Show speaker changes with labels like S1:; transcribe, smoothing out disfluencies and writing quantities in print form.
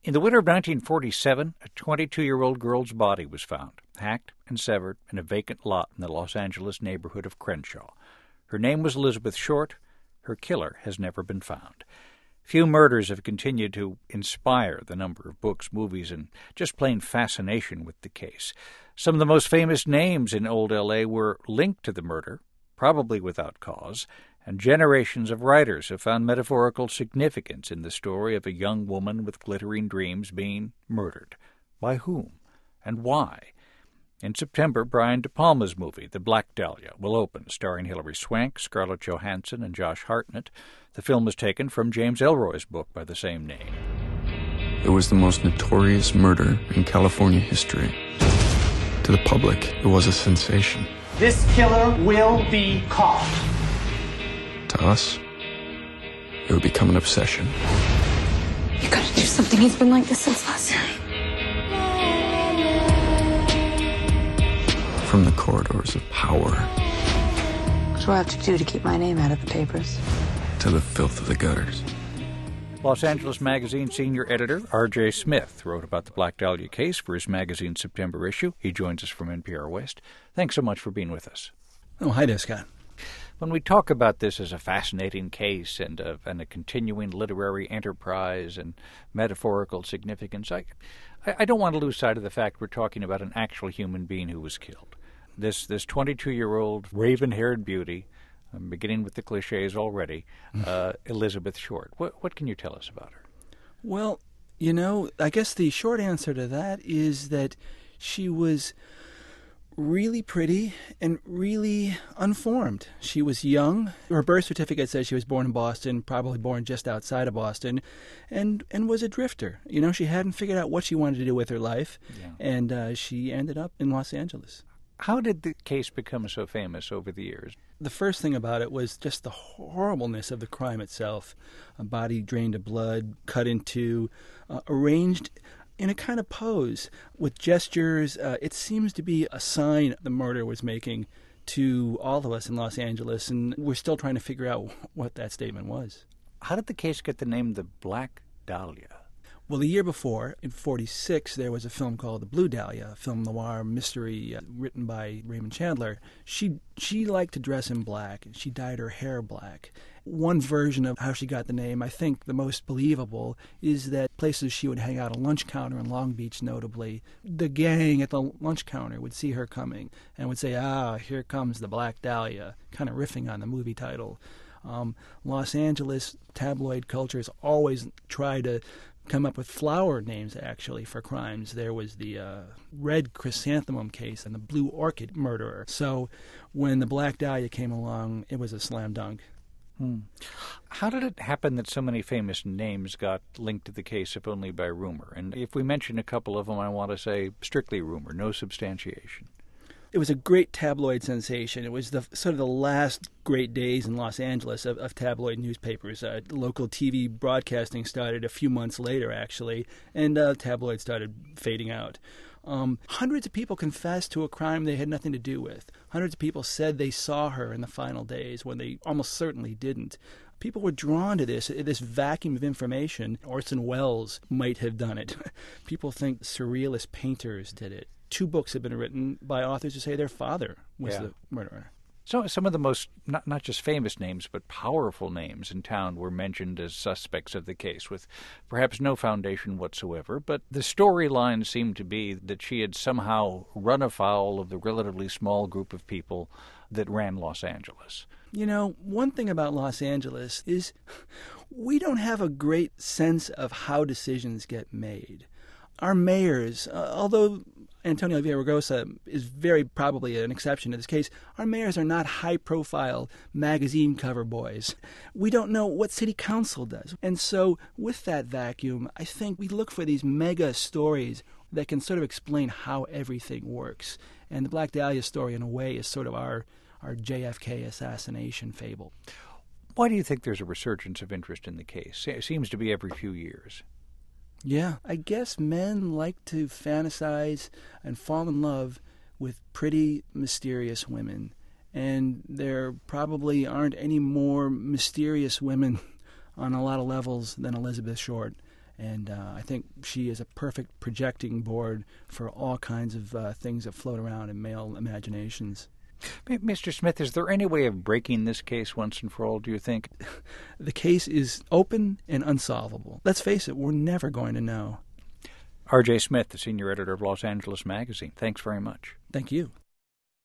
S1: In the winter of 1947, a 22-year-old girl's body was found, hacked and severed in a vacant lot in the Los Angeles neighborhood of Crenshaw. Her name was Elizabeth Short. Her killer has never been found. Few murders have continued to inspire the number of books, movies, and just plain fascination with the case. Some of the most famous names in Old L.A. were linked to the murder, probably without cause, and generations of writers have found metaphorical significance in the story of a young woman with glittering dreams being murdered. By whom? And why? In September, Brian De Palma's movie, The Black Dahlia, will open, starring Hilary Swank, Scarlett Johansson, and Josh Hartnett. The film is taken from James Ellroy's book by the same name.
S2: It was the most notorious murder in California history. To the public, it was a sensation.
S3: This killer will be caught.
S2: To us, it would become an obsession.
S4: You gotta do something. He's been like this since last night.
S2: From the corridors of power
S4: What do I have to do to keep my name out of the papers?
S2: to the filth of the gutters.
S1: Los Angeles Magazine senior editor R.J. Smith wrote about the Black Dahlia case for his magazine's September issue. He joins us from NPR West. Thanks so much for being with us.
S5: Oh, hi there, Scott.
S1: When we talk about this as a fascinating case and a continuing literary enterprise and metaphorical significance, I don't want to lose sight of the fact we're talking about an actual human being who was killed. This 22-year-old raven-haired beauty, I'm beginning with the cliches already, Elizabeth Short. What can you tell us about her?
S5: Well, I guess the short answer to that is that she was really pretty and really unformed. She was young. Her birth certificate says she was born in Boston, probably born just outside of Boston, and was a drifter. She hadn't figured out what she wanted to do with her life, and she ended up in Los Angeles.
S1: How did the case become so famous over the years?
S5: The first thing about it was just the horribleness of the crime itself. A body drained of blood, cut in two, arranged in a kind of pose with gestures. It seems to be a sign the murder was making to all of us in Los Angeles, and we're still trying to figure out what that statement was.
S1: How did the case get the name The Black Dahlia?
S5: Well, the year before, in 1946, there was a film called The Blue Dahlia, a film noir mystery written by Raymond Chandler. She liked to dress in black, and she dyed her hair black. One version of how she got the name, I think the most believable, is that places she would hang out, a lunch counter in Long Beach notably, the gang at the lunch counter would see her coming and would say, here comes the Black Dahlia, kind of riffing on the movie title. Los Angeles tabloid culture has always tried to come up with flower names, actually, for crimes. There was the red chrysanthemum case and the blue orchid murderer. So when the Black Dahlia came along, it was a slam dunk.
S1: How did it happen that so many famous names got linked to the case, if only by rumor? And if we mention a couple of them, I want to say strictly rumor, no substantiation.
S5: It was a great tabloid sensation. It was the last great days in Los Angeles of tabloid newspapers. Local TV broadcasting started a few months later, actually, and tabloids started fading out. Hundreds of people confessed to a crime they had nothing to do with. Hundreds of people said they saw her in the final days when they almost certainly didn't. People were drawn to this vacuum of information. Orson Welles might have done it. People think surrealist painters did it. 2 books have been written by authors who say their father was the murderer.
S1: So some of the most, not just famous names, but powerful names in town were mentioned as suspects of the case, with perhaps no foundation whatsoever. But the storyline seemed to be that she had somehow run afoul of the relatively small group of people that ran Los Angeles.
S5: One thing about Los Angeles is we don't have a great sense of how decisions get made. Our mayors, although Antonio Villaraigosa is very probably an exception to this case, our mayors are not high-profile magazine cover boys. We don't know what city council does. And so with that vacuum, I think we look for these mega stories that can sort of explain how everything works. And the Black Dahlia story, in a way, is sort of our JFK assassination fable.
S1: Why do you think there's a resurgence of interest in the case? It seems to be every few years.
S5: Yeah, I guess men like to fantasize and fall in love with pretty, mysterious women. And there probably aren't any more mysterious women on a lot of levels than Elizabeth Short. And I think she is a perfect projecting board for all kinds of things that float around in male imaginations.
S1: Mr. Smith, is there any way of breaking this case once and for all, do you think?
S5: The case is open and unsolvable. Let's face it, we're never going to know.
S1: R.J. Smith, the senior editor of Los Angeles Magazine, thanks very much.
S5: Thank you.